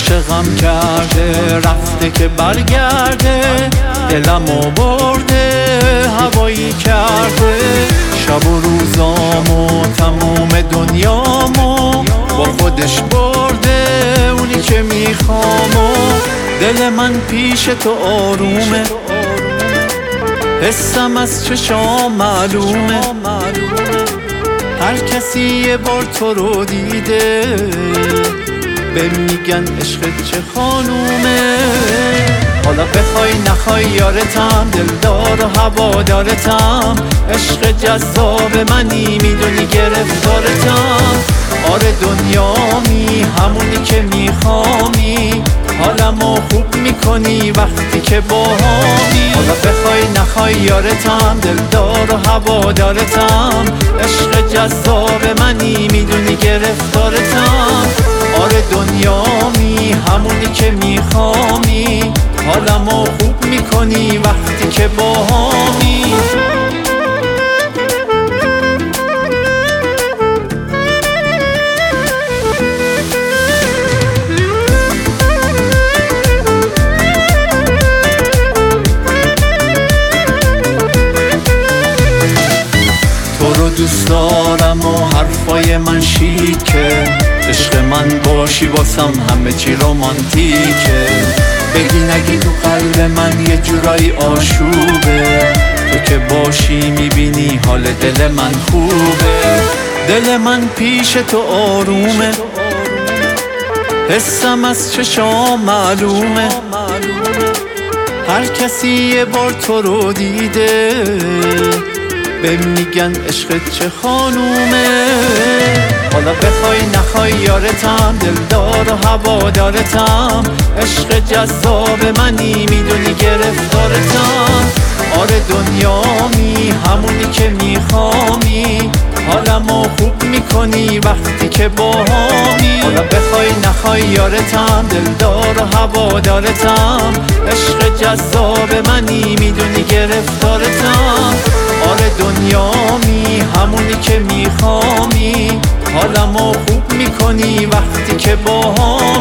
عاشقم کرده رفته که برگرده، دلمو برده هوایی کرده. شب و روزامو تموم دنیامو با خودش برده، اونی که میخوامو. دل من پیش تو آرومه، حسم از چشام معلومه. هر کسی یه بار تو رو دیده، به میگن عشقت چه خانومه. حالا بخوای نخوای یارتم، دلدار و هوادارتم. عشق جذاب منی، میدونی گرفتارتم. آره دنیامی، همونی که میخوامی. حالمو خوب میکنی وقتی که باهامی. حالا بخوای نخوای یارتم، دلدار و هوادارتم. عشق جذاب منی، میدونی گرفتارتم. آره دنیامی، همونی که میخوامی. حالمو خوب میکنی وقتی که باهامی. دوست دارم و حرفای من شیکه، عشق من باشی واسم همه چی رومانتیکه. بگی نگی تو قلب من یه جورایی آشوبه، تو که باشی میبینی حال دل من خوبه. دل من پیش تو آرومه، حسم از چشام معلومه. هر کسی یه بار تو رو دیده، به میگن عشقت چه خانومه. حالا بخوای نخوای یارتم، دلدار و هوادارتم. عشق جذاب منی، میدونی گرفتارتم. آره دنیامی، همونی که میخوامی. حالمو خوب میکنی وقتی که باهامی. حالا بخوای نخوای یارتم، دلدار و هوادارتم. عشق جذاب منی، میدونی گرفتارتم. آره دنیامی، همونی که میخوامی. حالمو خوب میکنی وقتی که باهامی.